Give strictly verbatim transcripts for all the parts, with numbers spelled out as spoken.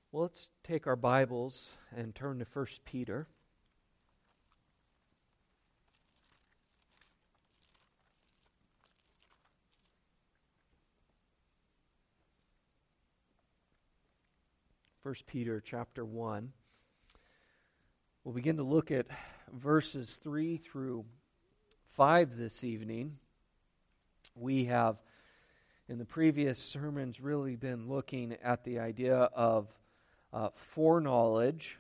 Well, let's take our Bibles and turn to First Peter. First Peter chapter one. We'll begin to look at verses three through five this evening. We have, in the previous sermons, really been looking at the idea of uh, foreknowledge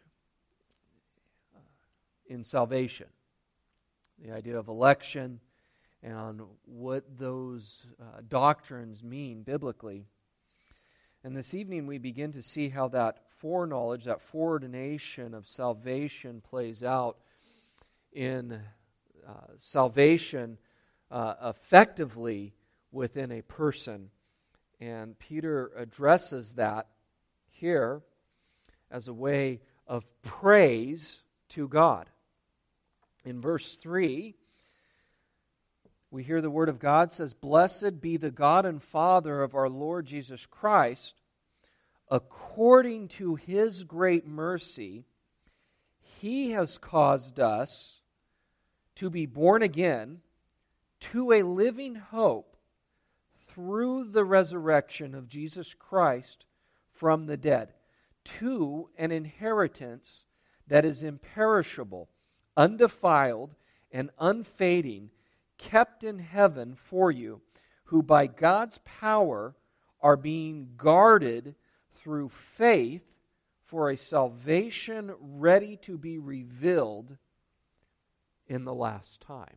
in salvation, the idea of election, and what those uh, doctrines mean biblically. And this evening we begin to see how that foreknowledge, that foreordination of salvation plays out in uh, salvation uh, effectively within a person. And Peter addresses that here as a way of praise to God. In verse three, we hear the Word of God says, "Blessed be the God and Father of our Lord Jesus Christ, according to His great mercy, He has caused us to be born again to a living hope through the resurrection of Jesus Christ from the dead, to an inheritance that is imperishable, undefiled, and unfading, kept in heaven for you, who by God's power are being guarded through faith for a salvation ready to be revealed in the last time."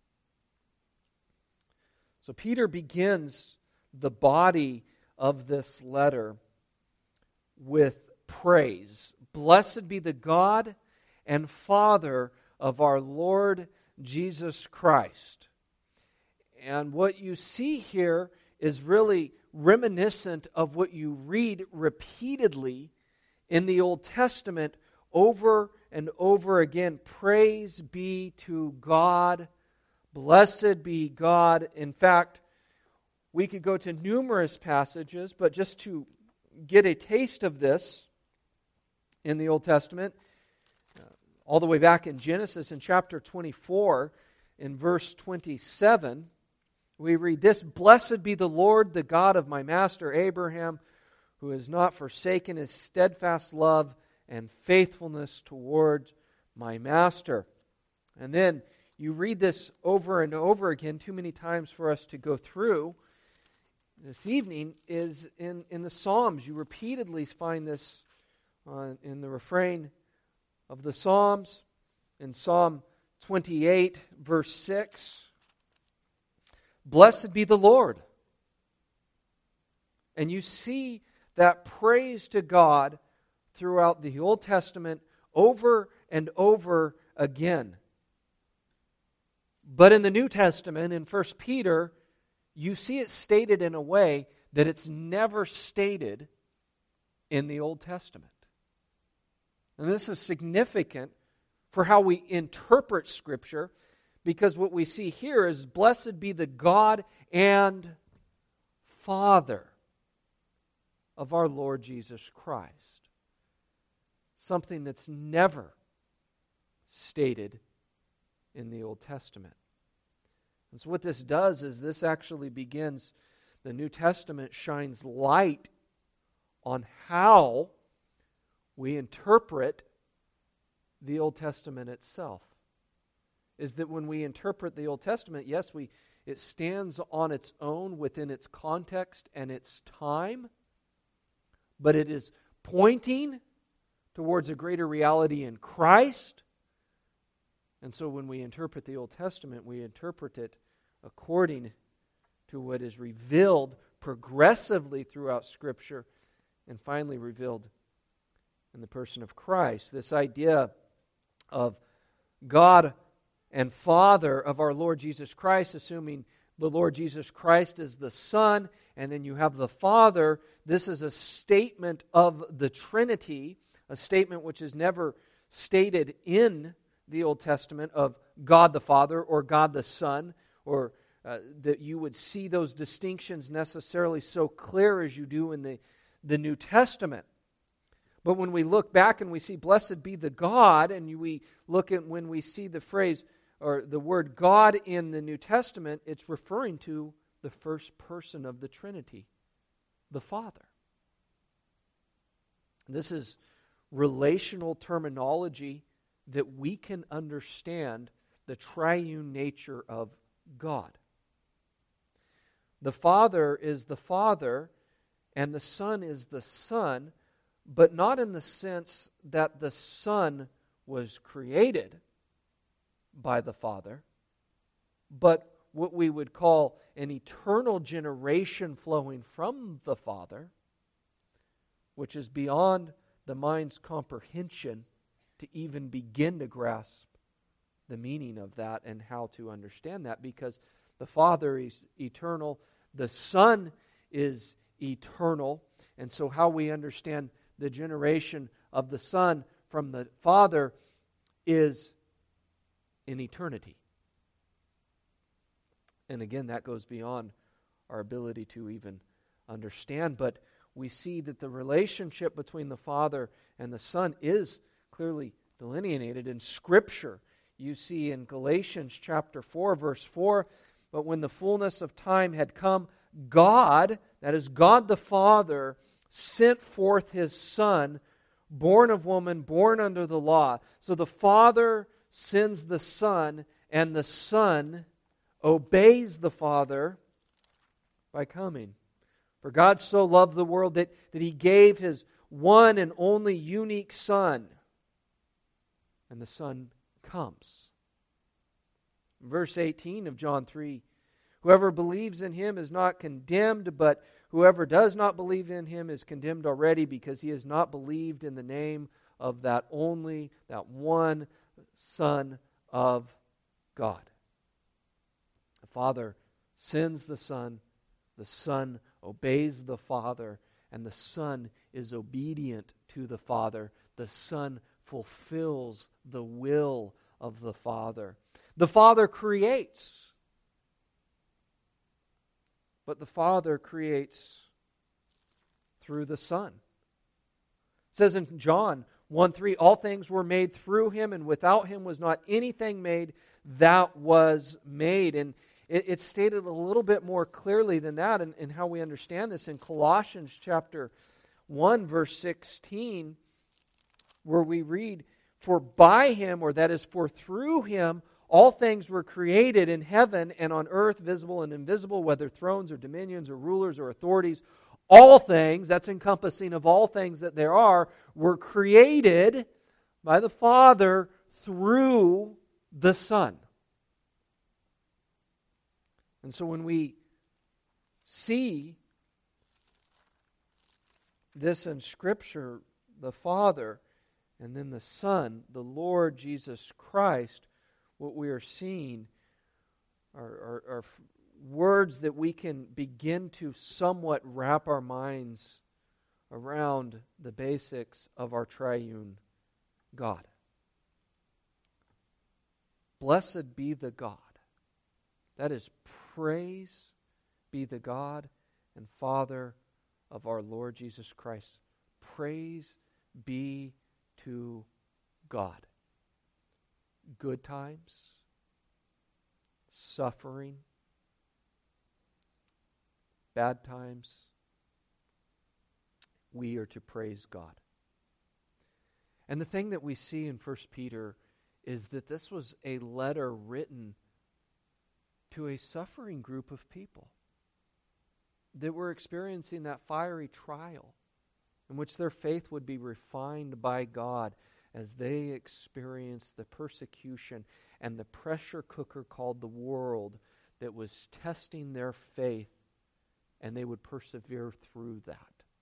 So Peter begins the body of this letter with praise. Blessed be the God and Father of our Lord Jesus Christ. And what you see here is really reminiscent of what you read repeatedly in the Old Testament over and over again. Praise be to God. Blessed be God. In fact, we could go to numerous passages, but just to get a taste of this in the Old Testament, uh, all the way back in Genesis in chapter twenty-four, in verse twenty-seven, we read this: "Blessed be the Lord, the God of my master Abraham, who has not forsaken His steadfast love and faithfulness toward my master." And then you read this over and over again, too many times for us to go through. This evening is in, in the Psalms. You repeatedly find this uh, in the refrain of the Psalms. In Psalm twenty-eight, verse six, "Blessed be the Lord." And you see that praise to God throughout the Old Testament over and over again. But in the New Testament, in First Peter, you see it stated in a way that it's never stated in the Old Testament. And this is significant for how we interpret Scripture, because what we see here is, blessed be the God and Father of our Lord Jesus Christ. Something that's never stated in the Old Testament. And so what this does is this actually begins, the New Testament shines light on how we interpret the Old Testament itself. Is that when we interpret the Old Testament, yes, we it stands on its own within its context and its time, but it is pointing towards a greater reality in Christ. And so when we interpret the Old Testament, we interpret it according to what is revealed progressively throughout Scripture and finally revealed in the person of Christ. This idea of God and Father of our Lord Jesus Christ, assuming the Lord Jesus Christ is the Son, and then you have the Father. This is a statement of the Trinity, a statement which is never stated in the Old Testament of God the Father or God the Son, or uh, that you would see those distinctions necessarily so clear as you do in the, the New Testament. But when we look back and we see blessed be the God, and we look at when we see the phrase or the word God in the New Testament, it's referring to the first person of the Trinity, the Father. This is relational terminology that we can understand the triune nature of God. The Father is the Father, and the Son is the Son, but not in the sense that the Son was created by the Father, but what we would call an eternal generation flowing from the Father, which is beyond the mind's comprehension to even begin to grasp the meaning of that and how to understand that, because the Father is eternal, the Son is eternal, and so how we understand the generation of the Son from the Father is in eternity. And again, that goes beyond our ability to even understand, but we see that the relationship between the Father and the Son is clearly delineated in Scripture. You see in Galatians chapter four, verse four, but when the fullness of time had come, God, that is God the Father, sent forth His Son, born of woman, born under the law. So the Father sends the Son, and the Son obeys the Father by coming. For God so loved the world that, that He gave His one and only unique Son. And the Son comes. Verse eighteen of John three, whoever believes in Him is not condemned, but whoever does not believe in Him is condemned already, because he has not believed in the name of that only, that one Son of God. The Father sends the Son, the Son obeys the Father, and the Son is obedient to the Father. The Son fulfills the will of the Father. The Father creates, but the Father creates through the Son. It says in John one three, all things were made through Him, and without Him was not anything made that was made. And it, it's stated a little bit more clearly than that in, in how we understand this in Colossians chapter one, verse sixteen, where we read, for by Him, or that is for through Him, all things were created in heaven and on earth, visible and invisible, whether thrones or dominions or rulers or authorities. All things, that's encompassing of all things that there are, were created by the Father through the Son. And so when we see this in Scripture, the Father and then the Son, the Lord Jesus Christ, what we are seeing are, are, are words that we can begin to somewhat wrap our minds around the basics of our triune God. Blessed be the God. That is, praise be the God and Father of our Lord Jesus Christ. Praise be to God. Good times, suffering, bad times, we are to praise God. And the thing that we see in First Peter is that this was a letter written to a suffering group of people that were experiencing that fiery trial in which their faith would be refined by God as they experienced the persecution and the pressure cooker called the world that was testing their faith, and they would persevere through that.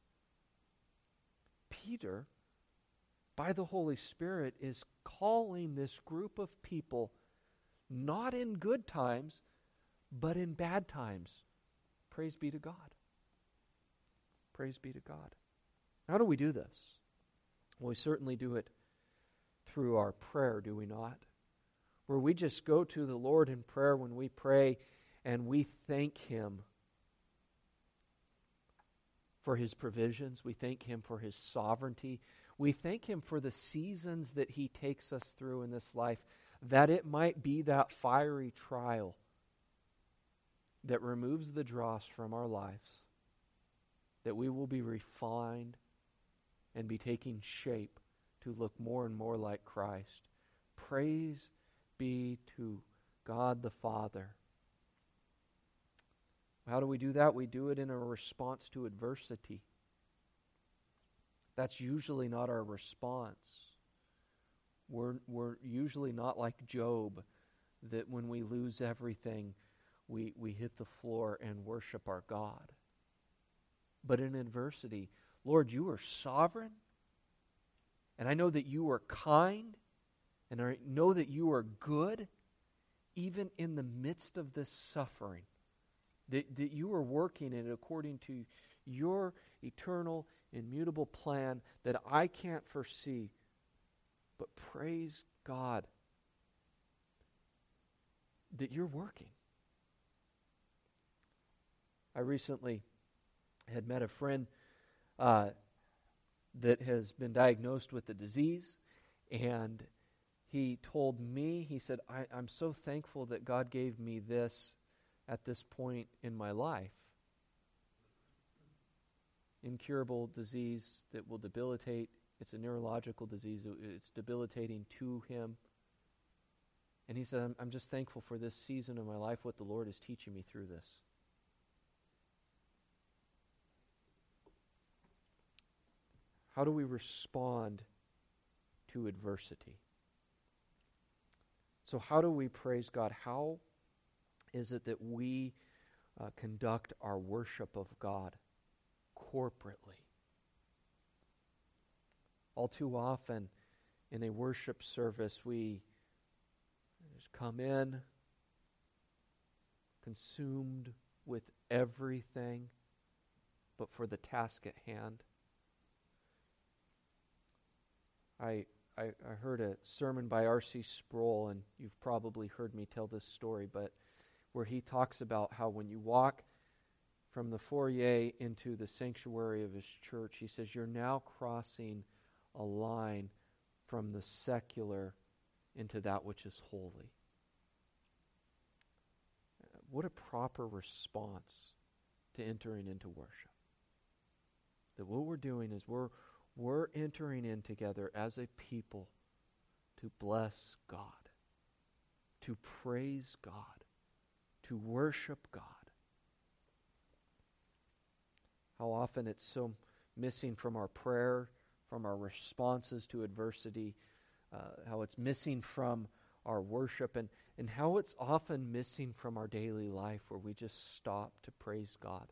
Peter, by the Holy Spirit, is calling this group of people not in good times, but in bad times. Praise be to God. Praise be to God. How do we do this? Well, we certainly do it through our prayer, do we not? Where we just go to the Lord in prayer when we pray and we thank Him for His provisions. We thank Him for His sovereignty. We thank Him for the seasons that He takes us through in this life, that it might be that fiery trial that removes the dross from our lives, that we will be refined and be taking shape to look more and more like Christ. Praise be to God the Father. How do we do that? We do it in a response to adversity. That's usually not our response. We're, we're usually not like Job, that when we lose everything, we, we hit the floor and worship our God. But in adversity, Lord, you are sovereign, and I know that you are kind, and I know that you are good, even in the midst of this suffering, that, that you are working it according to your eternal, immutable plan that I can't foresee. But praise God that you're working. I recently had met a friend uh, that has been diagnosed with the disease, and he told me, he said, I, I'm so thankful that God gave me this at this point in my life. Incurable disease that will debilitate. It's a neurological disease. It's debilitating to him. And he said, I'm, I'm just thankful for this season of my life, what the Lord is teaching me through this. How do we respond to adversity? So how do we praise God? How is it that we uh, conduct our worship of God corporately? All too often in a worship service, we just come in consumed with everything but for the task at hand. I, I, I heard a sermon by R C Sproul, and you've probably heard me tell this story, but where he talks about how when you walk from the foyer into the sanctuary of his church, he says, you're now crossing a line from the secular into that which is holy. What a proper response to entering into worship. That what we're doing is we're we're entering in together as a people to bless God, to praise God, to worship God. How often it's so missing from our prayer, from our responses to adversity, uh, how it's missing from our worship, and, and how it's often missing from our daily life where we just stop to praise God.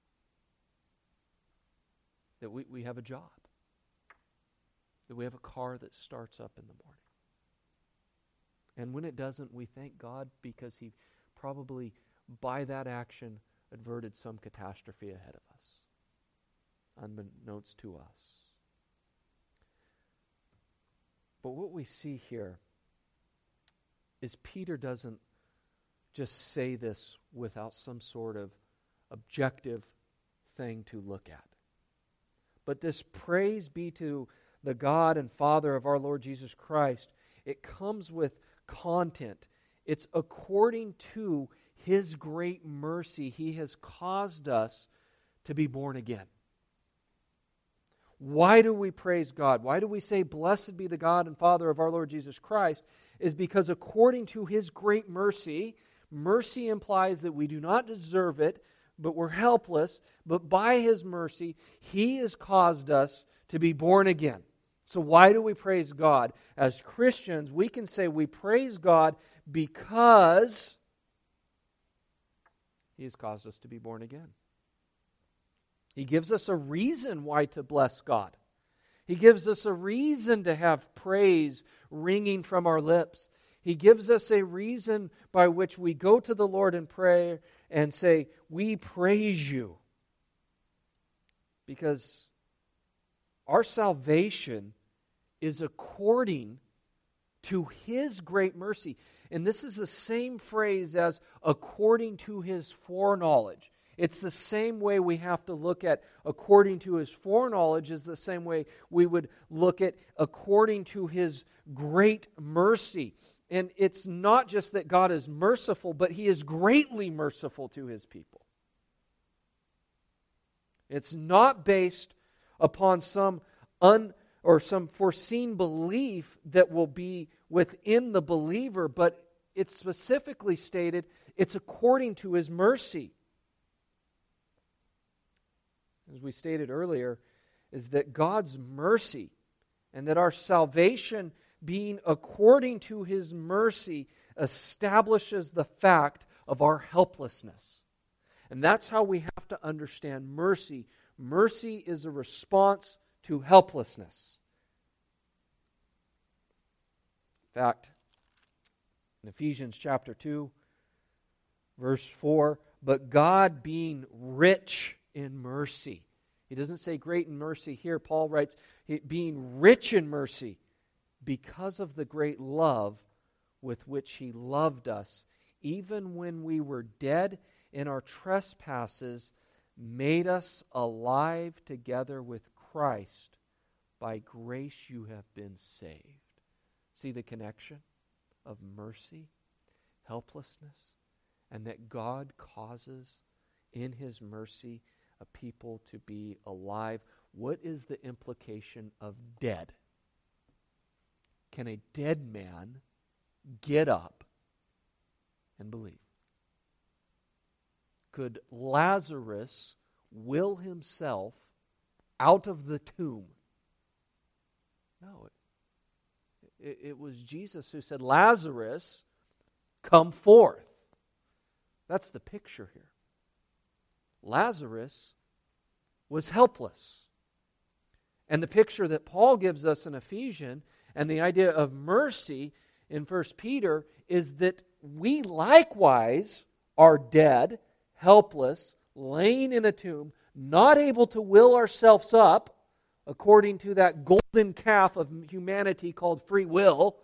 That we, we have a job. That we have a car that starts up in the morning. And when it doesn't, we thank God because He probably, by that action, averted some catastrophe ahead of us, unbeknownst to us. But what we see here is Peter doesn't just say this without some sort of objective thing to look at. But this praise be to the God and Father of our Lord Jesus Christ, it comes with content. It's according to His great mercy. He has caused us to be born again. Why do we praise God? Why do we say, blessed be the God and Father of our Lord Jesus Christ? Is because according to His great mercy, mercy implies that we do not deserve it, but we're helpless, but by His mercy, He has caused us to be born again. So why do we praise God? As Christians, we can say we praise God because He has caused us to be born again. He gives us a reason why to bless God. He gives us a reason to have praise ringing from our lips. He gives us a reason by which we go to the Lord in prayer and say, we praise you. Because our salvation is according to His great mercy. And this is the same phrase as according to His foreknowledge. It's the same way we have to look at according to His foreknowledge is the same way we would look at according to His great mercy. And it's not just that God is merciful, but He is greatly merciful to His people. It's not based upon some un or some foreseen belief that will be within the believer, but it's specifically stated it's according to His mercy. As we stated earlier, is that God's mercy and that our salvation being according to His mercy establishes the fact of our helplessness. And that's how we have to understand mercy. Mercy is a response to helplessness. In fact, in Ephesians chapter two, verse four, but God being rich in mercy. He doesn't say great in mercy here. Paul writes, being rich in mercy because of the great love with which He loved us, even when we were dead in our trespasses, made us alive together with Christ. By grace you have been saved. See the connection of mercy, helplessness, and that God causes in His mercy a people to be alive. What is the implication of dead? Can a dead man get up and believe? Could Lazarus will himself out of the tomb? No. It, it, it was Jesus who said, Lazarus, come forth. That's the picture here. Lazarus was helpless. And the picture that Paul gives us in Ephesians and the idea of mercy in First Peter is that we likewise are dead, helpless, laying in a tomb, not able to will ourselves up according to that golden calf of humanity called free will,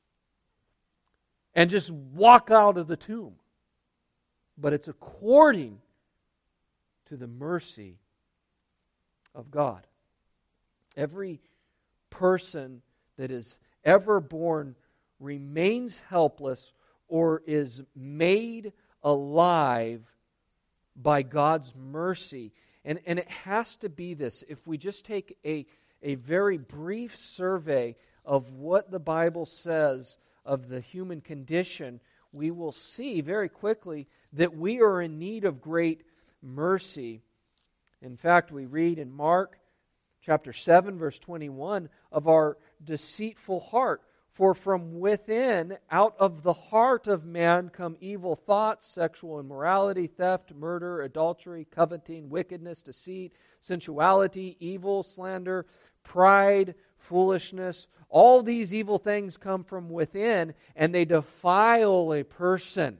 and just walk out of the tomb. But it's according to the mercy of God. Every person that is ever born remains helpless or is made alive by God's mercy. And, and it has to be this. If we just take a, a very brief survey of what the Bible says of the human condition, we will see very quickly that we are in need of great mercy. In fact, we read in Mark chapter seven, verse twenty-one, of our deceitful heart. For from within, out of the heart of man, come evil thoughts, sexual immorality, theft, murder, adultery, coveting, wickedness, deceit, sensuality, evil, slander, pride, foolishness. All these evil things come from within, and they defile a person.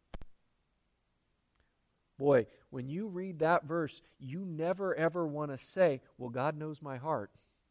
Boy, when you read that verse, you never ever want to say, well, God knows my heart.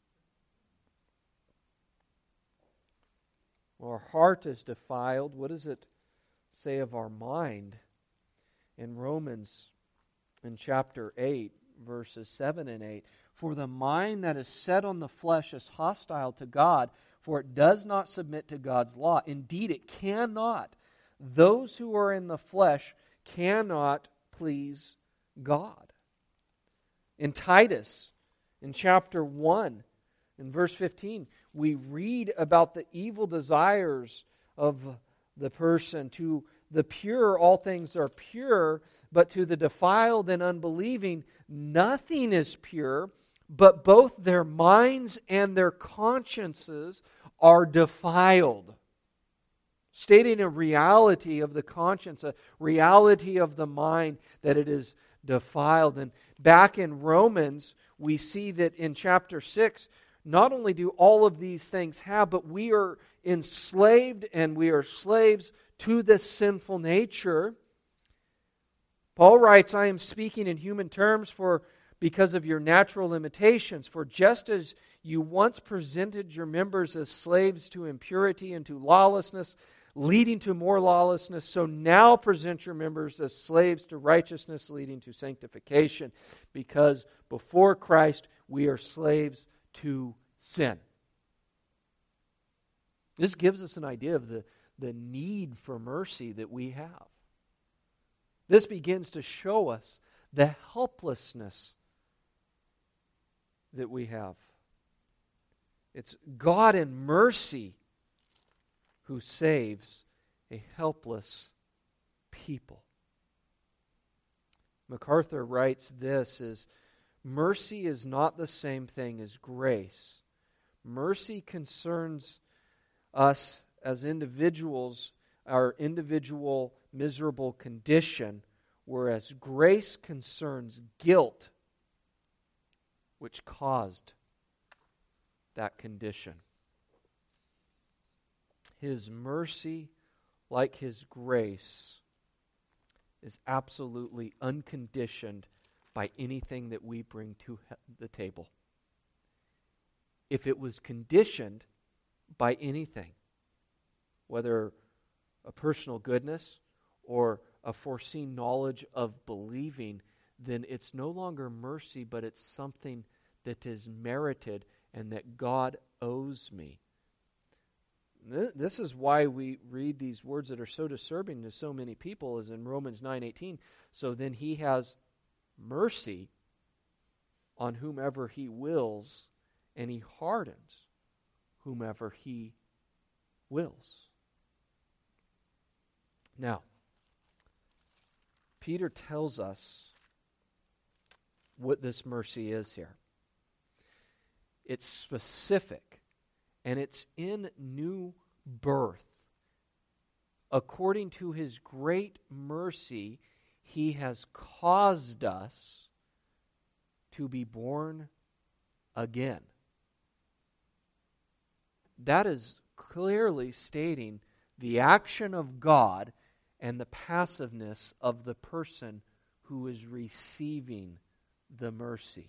Our heart is defiled. What does it say of our mind? In Romans, in chapter eight, verses seven and eight, for the mind that is set on the flesh is hostile to God, for it does not submit to God's law. Indeed, it cannot. Those who are in the flesh cannot please God. In Titus, in chapter one, in verse fifteen, we read about the evil desires of the person. To the pure, all things are pure, but to the defiled and unbelieving, nothing is pure, but both their minds and their consciences are defiled. Stating a reality of the conscience, a reality of the mind, that it is defiled. And back in Romans, we see that in chapter six, not only do all of these things have, but we are enslaved and we are slaves to this sinful nature. Paul writes, I am speaking in human terms for because of your natural limitations. For just as you once presented your members as slaves to impurity and to lawlessness, leading to more lawlessness. So now present your members as slaves to righteousness, leading to sanctification, because before Christ we are slaves to sin. This gives us an idea of the, the need for mercy that we have. This begins to show us the helplessness that we have. It's God in mercy who saves a helpless people. MacArthur writes this as, mercy is not the same thing as grace. Mercy concerns us as individuals, our individual miserable condition, whereas grace concerns guilt, which caused that condition. His mercy, like His grace, is absolutely unconditioned by anything that we bring to the table. If it was conditioned by anything, whether a personal goodness or a foreseen knowledge of believing, then it's no longer mercy, but it's something that is merited and that God owes me. This is why we read these words that are so disturbing to so many people, as in Romans nine eighteen. So then He has mercy on whomever He wills, and He hardens whomever He wills. Now, Peter tells us what this mercy is here. It's specific, and it's in new birth. According to His great mercy, He has caused us to be born again. That is clearly stating the action of God and the passiveness of the person who is receiving the mercy.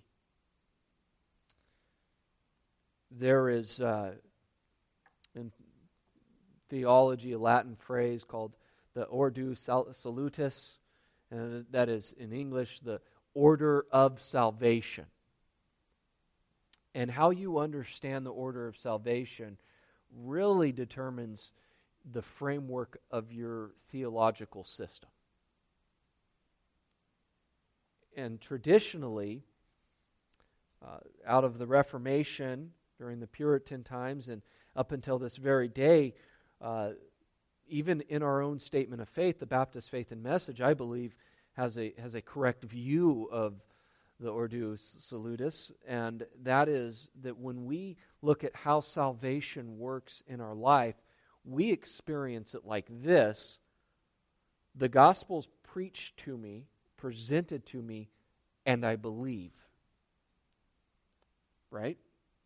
There is, uh, in theology, a Latin phrase called the Ordo Salutis, and that is, in English, the order of salvation. And how you understand the order of salvation really determines the framework of your theological system. And traditionally, uh, out of the Reformation, during the Puritan times and up until this very day, uh, even in our own statement of faith, the Baptist Faith and Message, I believe, has a has a correct view of the Ordo Salutis, and that is that when we look at how salvation works in our life, we experience it like this: the gospel's preached to me, presented to me, and I believe. Right?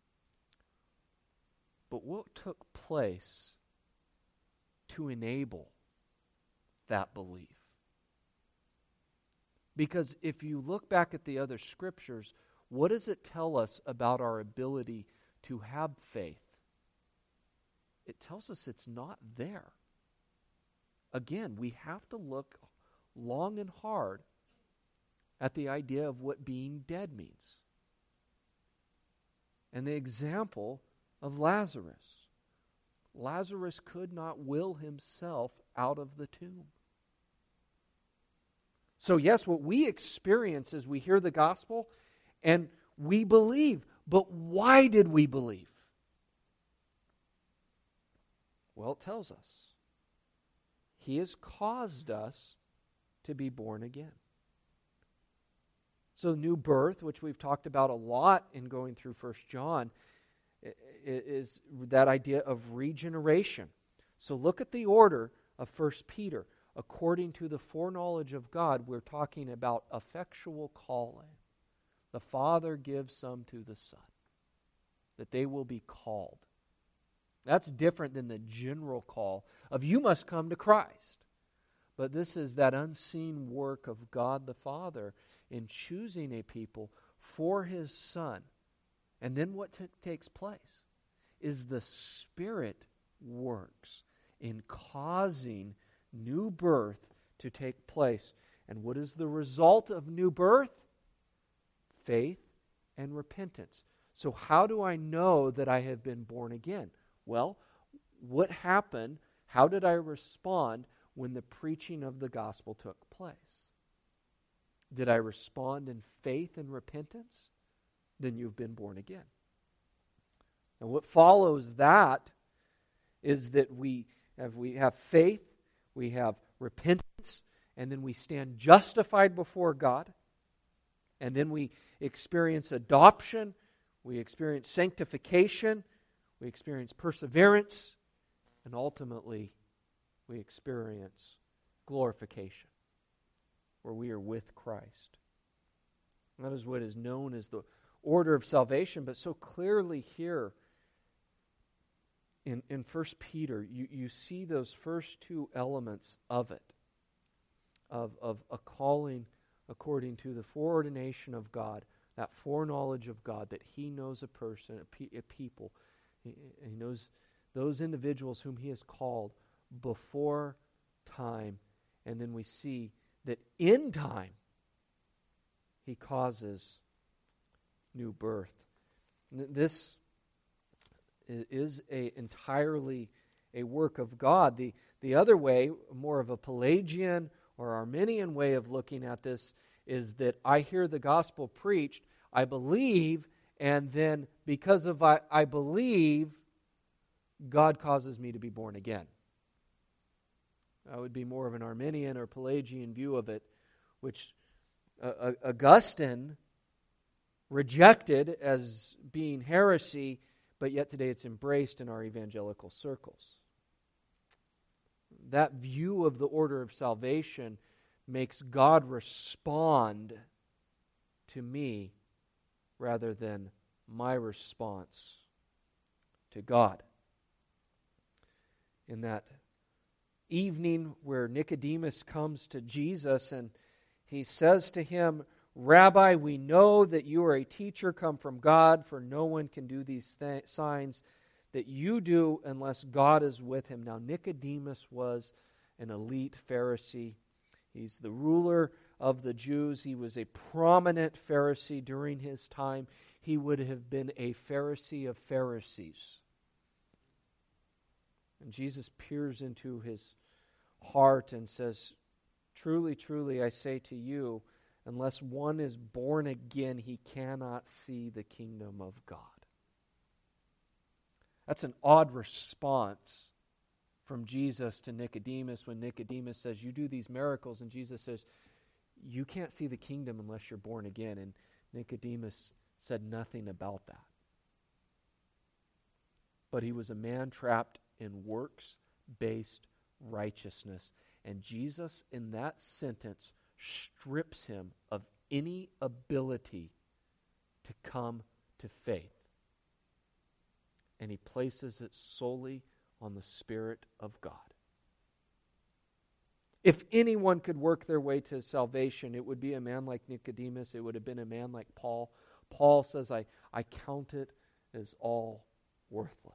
But what took place to enable that belief? Because if you look back at the other scriptures, what does it tell us about our ability to have faith? It tells us it's not there. Again, we have to look long and hard at the idea of what being dead means. And the example of Lazarus. Lazarus could not will himself out of the tomb. So yes, what we experience is we hear the gospel and we believe. But why did we believe? Well, it tells us. He has caused us to be born again. So new birth, which we've talked about a lot in going through First John, is that idea of regeneration. So look at the order of First Peter. According to the foreknowledge of God, we're talking about effectual calling. The Father gives some to the Son, that they will be called. That's different than the general call of you must come to Christ. But this is that unseen work of God the Father in choosing a people for His Son. And then what t- takes place is the Spirit works in causing new birth to take place. And what is the result of new birth? Faith and repentance. So how do I know that I have been born again? Well, what happened? How did I respond when the preaching of the gospel took place? Did I respond in faith and repentance? Then you've been born again. And what follows that is that we have, we have faith, we have repentance, and then we stand justified before God. And then we experience adoption, we experience sanctification, we experience perseverance, and ultimately we experience glorification, where we are with Christ. That is what is known as the order of salvation, but so clearly here in, in First Peter, you, you see those first two elements of it, of, of a calling according to the foreordination of God, that foreknowledge of God, that He knows a person, a, pe- a people. He, he knows those individuals whom He has called before time. And then we see that in time, He causes new birth. This is a entirely a work of God. The, the other way, more of a Pelagian or Arminian way of looking at this, is that I hear the gospel preached, I believe, and then because of I, I believe, God causes me to be born again. That would be more of an Arminian or Pelagian view of it, which uh, Augustine rejected as being heresy, but yet today it's embraced in our evangelical circles. That view of the order of salvation makes God respond to me rather than my response to God. In that evening where Nicodemus comes to Jesus and he says to him, "Rabbi, we know that you are a teacher come from God, for no one can do these th- signs that you do unless God is with him." Now, Nicodemus was an elite Pharisee. He's the ruler of the Jews. He was a prominent Pharisee during his time. He would have been a Pharisee of Pharisees. And Jesus peers into his heart and says, "Truly, truly, I say to you, unless one is born again, he cannot see the kingdom of God." That's an odd response from Jesus to Nicodemus when Nicodemus says, "You do these miracles," and Jesus says, "You can't see the kingdom unless you're born again." And Nicodemus said nothing about that. But he was a man trapped in works-based righteousness. And Jesus, in that sentence, strips him of any ability to come to faith. And he places it solely on the Spirit of God. If anyone could work their way to salvation, it would be a man like Nicodemus. It would have been a man like Paul. Paul says, I, I count it as all worthless.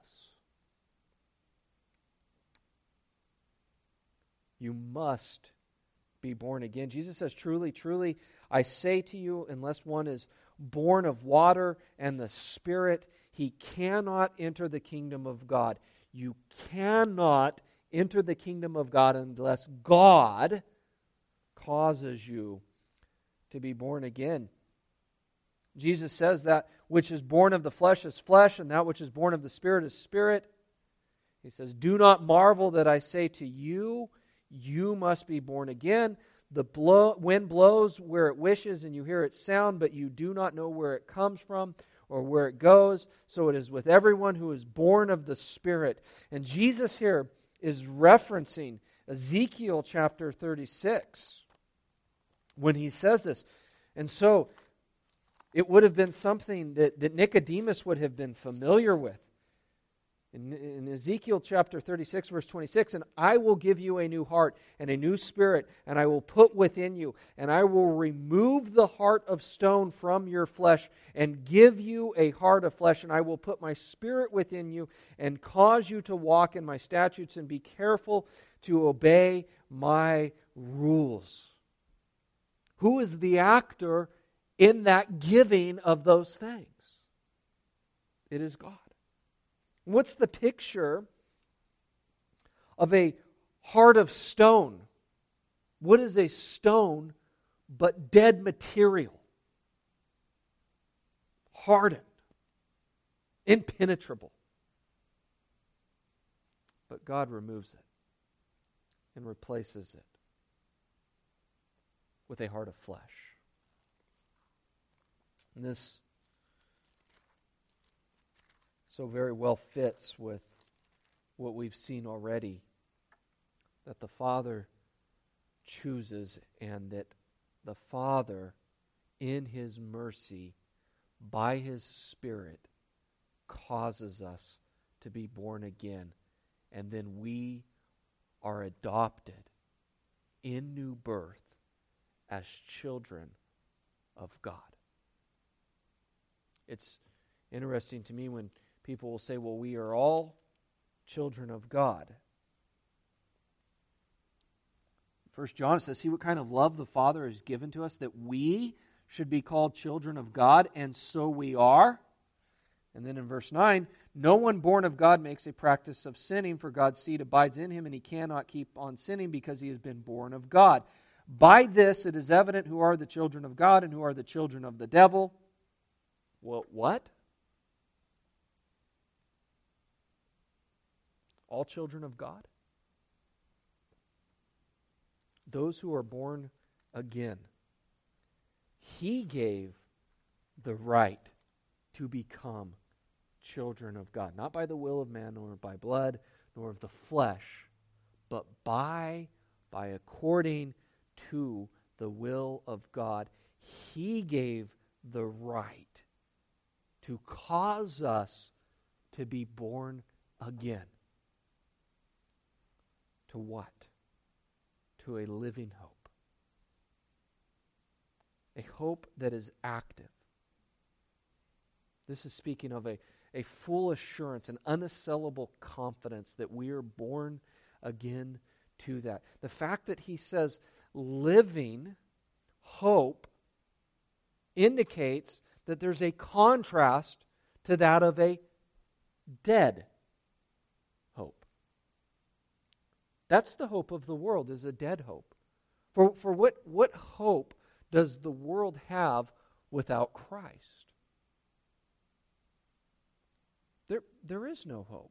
You must be born again. Jesus says, "Truly, truly, I say to you, unless one is born of water and the Spirit, he cannot enter the kingdom of God." You cannot enter the kingdom of God unless God causes you to be born again. Jesus says that which is born of the flesh is flesh, and that which is born of the Spirit is spirit. He says, "Do not marvel that I say to you, you must be born again. The blow, wind blows where it wishes, and you hear its sound, but you do not know where it comes from or where it goes. So it is with everyone who is born of the Spirit." And Jesus here is referencing Ezekiel chapter thirty-six when he says this. And so it would have been something that, that Nicodemus would have been familiar with. In, in Ezekiel chapter thirty-six, verse twenty-six, and I will give you a new heart and a new spirit, and I will put within you, and I will remove the heart of stone from your flesh, and give you a heart of flesh, and I will put my spirit within you, and cause you to walk in my statutes, and be careful to obey my rules. Who is the actor in that giving of those things? It is God. What's the picture of a heart of stone? What is a stone but dead material? Hardened, impenetrable. But God removes it and replaces it with a heart of flesh. And this so very well fits with what we've seen already, that the Father chooses and that the Father, in His mercy, by His Spirit, causes us to be born again. And then we are adopted in new birth as children of God. It's interesting to me when people will say, well, we are all children of God. First John says, see what kind of love the Father has given to us, that we should be called children of God, and so we are. And then in verse nine, no one born of God makes a practice of sinning, for God's seed abides in him, and he cannot keep on sinning because he has been born of God. By this it is evident who are the children of God and who are the children of the devil. Well, what? All children of God? Those who are born again. He gave the right to become children of God. Not by the will of man, nor by blood, nor of the flesh, but by, by according to the will of God. He gave the right to cause us to be born again. To what? To a living hope. A hope that is active. This is speaking of a, a full assurance, an unassailable confidence that we are born again to that. The fact that he says living hope indicates that there's a contrast to that of a dead hope. That's the hope of the world, is a dead hope. For, for what, what hope does the world have without Christ? There, there is no hope.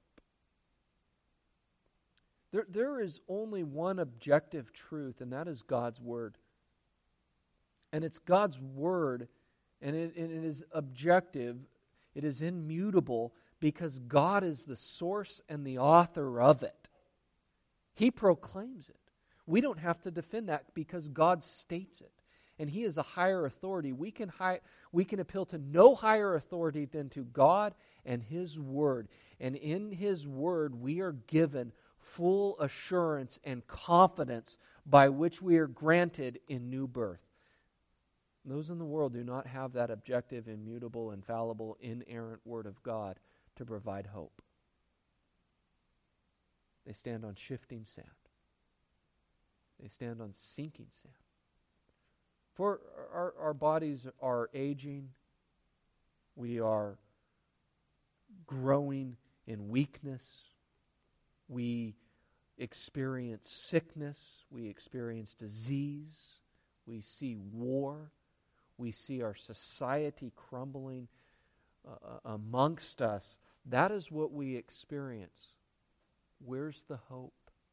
There, there is only one objective truth, and that is God's Word. And it's God's Word, and it, and it is objective, it is immutable, because God is the source and the author of it. He proclaims it. We don't have to defend that because God states it. And He is a higher authority. We can hi- we can appeal to no higher authority than to God and His Word. And in His Word we are given full assurance and confidence by which we are granted in new birth. Those in the world do not have that objective, immutable, infallible, inerrant Word of God to provide hope. They stand on shifting sand. They stand on sinking sand. For our, our bodies are aging. We are growing in weakness. We experience sickness. We experience disease. We see war. We see our society crumbling uh, amongst us. That is what we experience. Where's the hope?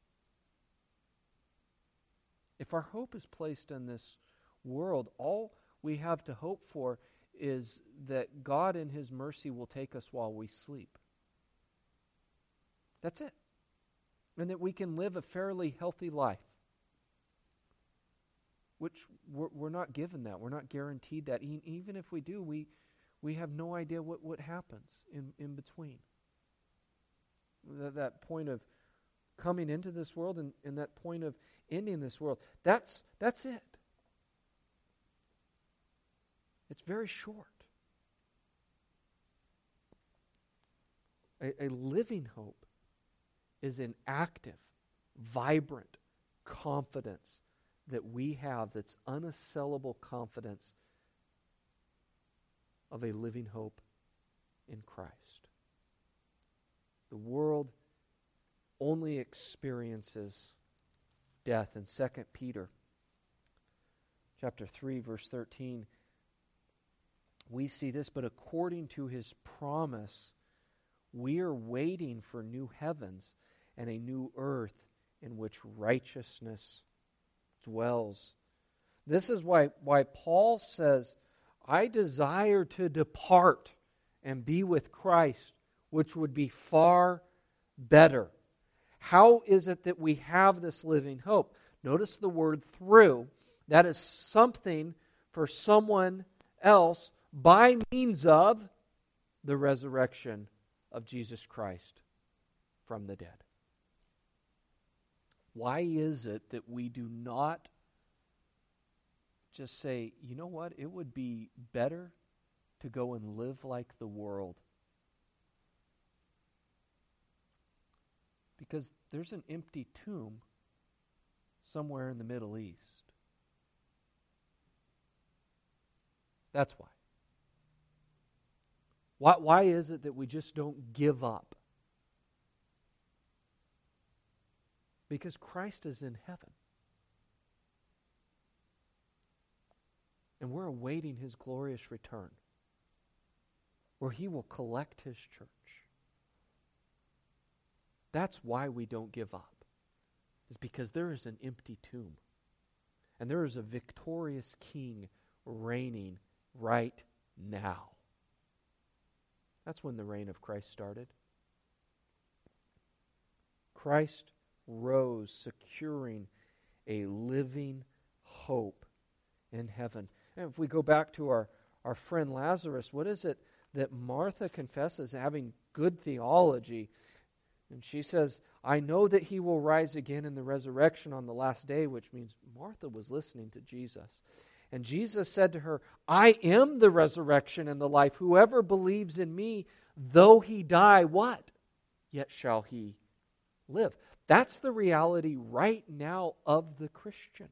If our hope is placed in this world, all we have to hope for is that God in His mercy will take us while we sleep. That's it. And that we can live a fairly healthy life. Which we're, we're not given that. We're not guaranteed that. E- even if we do, we we have no idea what, what happens in, in between. that, that point of coming into this world and, and that point of ending this world. That's, that's it. It's very short. A, a living hope is an active, vibrant confidence that we have that's unassailable confidence of a living hope in Christ. The world only experiences death. In Second Peter chapter three, verse thirteen, we see this, but according to his promise, we are waiting for new heavens and a new earth in which righteousness dwells. This is why, why Paul says, I desire to depart and be with Christ, which would be far better. How is it that we have this living hope? Notice the word through. That is something for someone else by means of the resurrection of Jesus Christ from the dead. Why is it that we do not just say, you know what, it would be better to go and live like the world? Because there's an empty tomb somewhere in the Middle East. That's why. Why, why is it that we just don't give up? Because Christ is in heaven. And we're awaiting his glorious return, where he will collect his church. That's why we don't give up. Is because there is an empty tomb. And there is a victorious king reigning right now. That's when the reign of Christ started. Christ rose, securing a living hope in heaven. And if we go back to our, our friend Lazarus, what is it that Martha confesses having good theology? And she says, I know that he will rise again in the resurrection on the last day, which means Martha was listening to Jesus. And Jesus said to her, I am the resurrection and the life. Whoever believes in me, though he die, what? Yet shall he live. That's the reality right now of the Christian.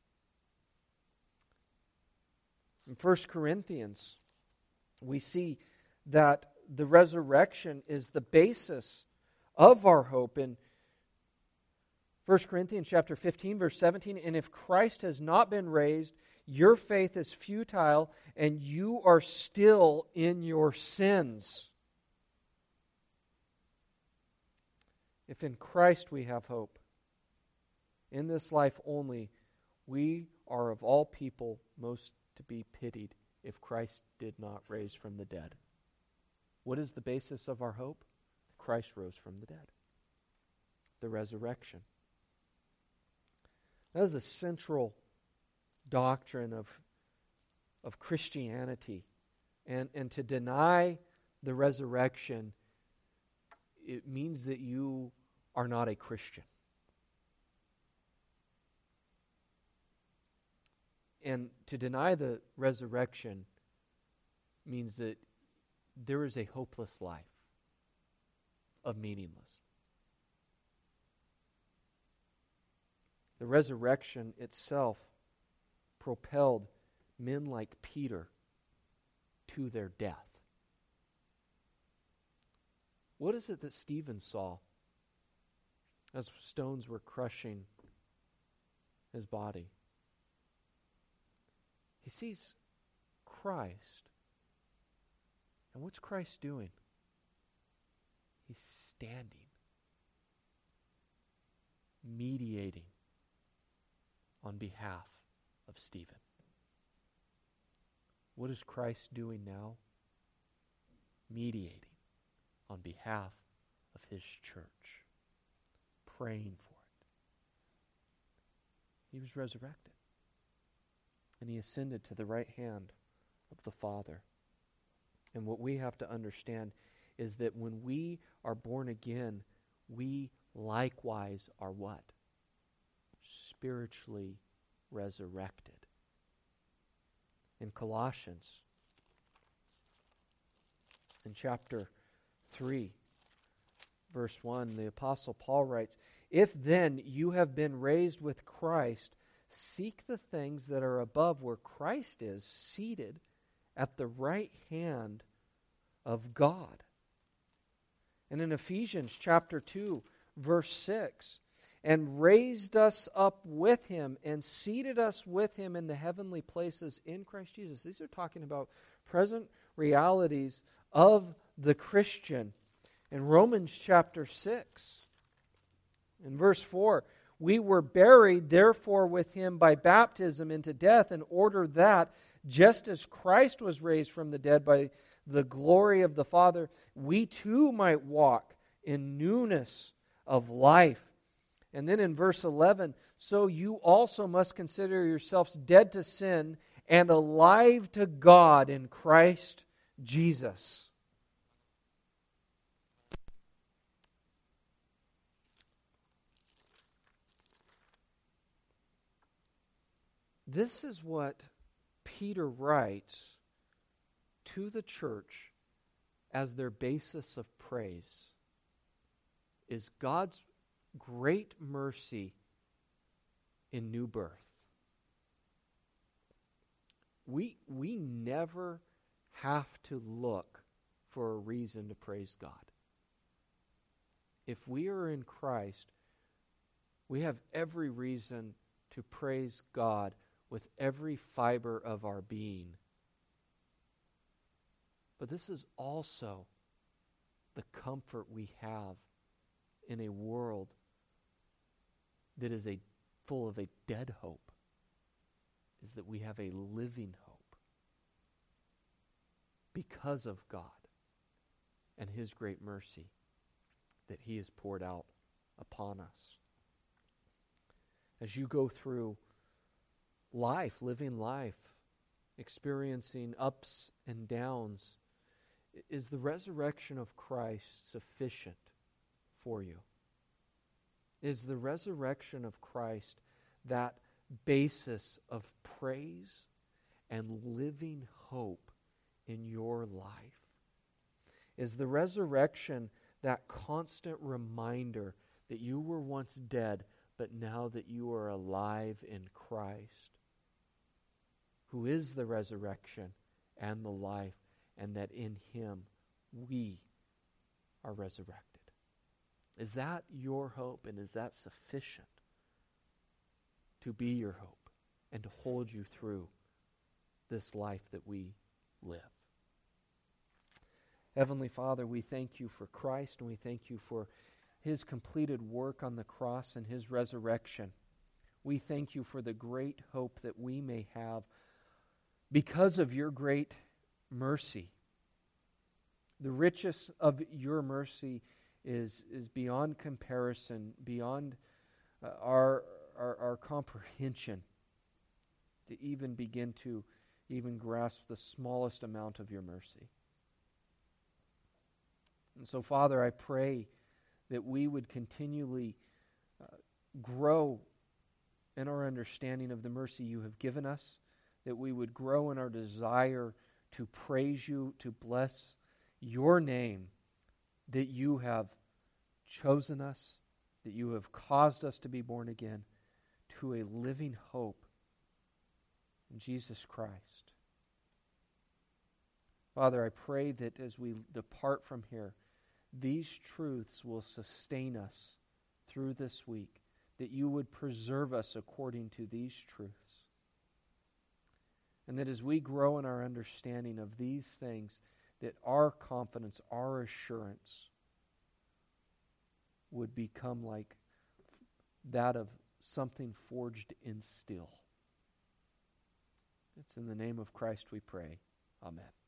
In First Corinthians, we see that the resurrection is the basis of our hope. In First Corinthians chapter fifteen, verse seventeen, and if Christ has not been raised, your faith is futile, and you are still in your sins. If in Christ we have hope, in this life only, we are of all people most to be pitied if Christ did not raise from the dead. What is the basis of our hope? Christ rose from the dead. The resurrection. That is the central doctrine of, of Christianity. And, and to deny the resurrection, it means that you are not a Christian. And to deny the resurrection means that there is a hopeless life of meaningless. The resurrection itself propelled men like Peter to their death. What is it that Stephen saw as stones were crushing his body? He sees Christ. And what's Christ doing? He's standing, mediating on behalf of Stephen. What is Christ doing now? Mediating on behalf of his church, praying for it. He was resurrected, and he ascended to the right hand of the Father. And what we have to understand is that when we are born again, we likewise are what? Spiritually resurrected. In Colossians, in chapter three, verse one, the Apostle Paul writes, "If then you have been raised with Christ, seek the things that are above where Christ is, seated at the right hand of God." And in Ephesians chapter two, verse six, "And raised us up with Him and seated us with Him in the heavenly places in Christ Jesus." These are talking about present realities of the Christian. In Romans chapter six, in verse four, "We were buried therefore with Him by baptism into death, in order that, just as Christ was raised from the dead by the glory of the Father, we too might walk in newness of life." And then in verse eleven, "So you also must consider yourselves dead to sin and alive to God in Christ Jesus." This is what Peter writes to the church as their basis of praise, is God's great mercy in new birth. We, we never have to look for a reason to praise God. If we are in Christ, we have every reason to praise God with every fiber of our being. But this is also the comfort we have in a world that is a full of a dead hope, is that we have a living hope because of God and His great mercy that He has poured out upon us. As you go through life, living life, experiencing ups and downs, is the resurrection of Christ sufficient for you? Is the resurrection of Christ that basis of praise and living hope in your life? Is the resurrection that constant reminder that you were once dead, but now that you are alive in Christ, who is the resurrection and the life, and that in Him we are resurrected? Is that your hope, and is that sufficient to be your hope and to hold you through this life that we live? Heavenly Father, we thank You for Christ, and we thank You for His completed work on the cross and His resurrection. We thank You for the great hope that we may have because of Your great mercy. The richest of Your mercy is, is beyond comparison, beyond uh, our, our our comprehension, to even begin to even grasp the smallest amount of Your mercy. And so, Father, I pray that we would continually uh, grow in our understanding of the mercy You have given us, that we would grow in our desire to praise You, to bless Your name, that You have chosen us, that You have caused us to be born again to a living hope in Jesus Christ. Father, I pray that as we depart from here, these truths will sustain us through this week, that You would preserve us according to these truths. And that as we grow in our understanding of these things, that our confidence, our assurance would become like that of something forged in steel. It's in the name of Christ we pray. Amen.